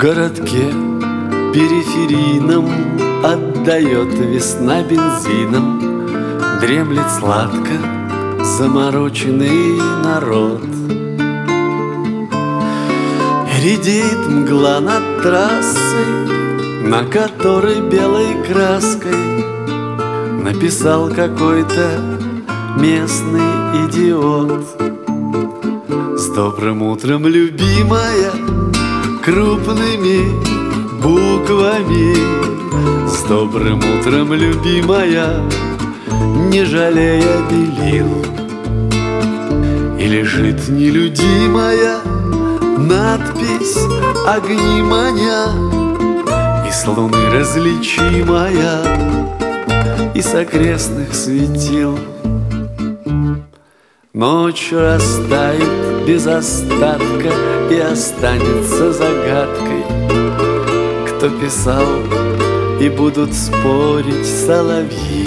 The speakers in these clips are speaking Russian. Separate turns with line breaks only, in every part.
городке периферийном отдает весна бензином, дремлет сладко замороченный народ. Редеет мгла над трассой, на которой белой краской написал какой-то местный идиот. С добрым утром, любимая, крупными буквами. С добрым утром, любимая, не жалея белил. И лежит нелюдимая надпись огни маня, и с луны различимая, и с окрестных светил. Ночь растает без остатка и останется загадкой, кто писал, и будут спорить соловьи.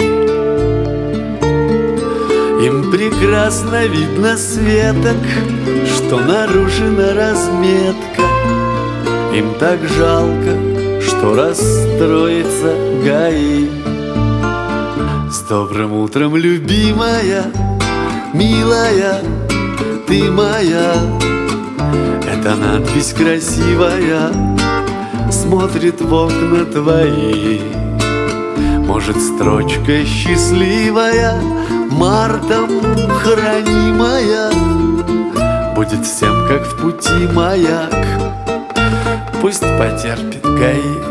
Им прекрасно видно светок, что нарушена разметка. Им так жалко, что расстроится ГАИ. С добрым утром, любимая, милая, ты моя. Эта надпись красивая смотрит в окна твои. Может, строчка счастливая, мартом хранимая, будет всем, как в пути маяк, пусть потерпит ГАИ.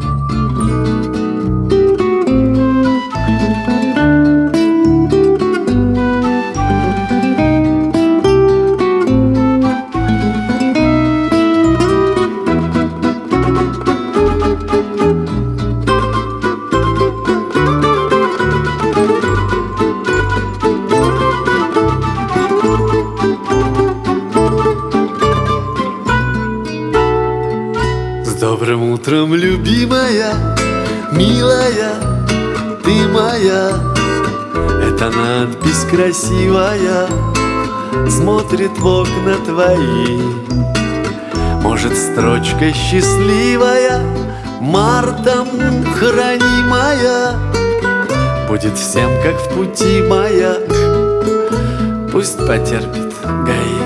С добрым утром, любимая, милая, ты моя. Эта надпись красивая смотрит в окна твои. Может, строчка счастливая, мартом хранимая, будет всем, как в пути маяк, пусть потерпит ГАИ.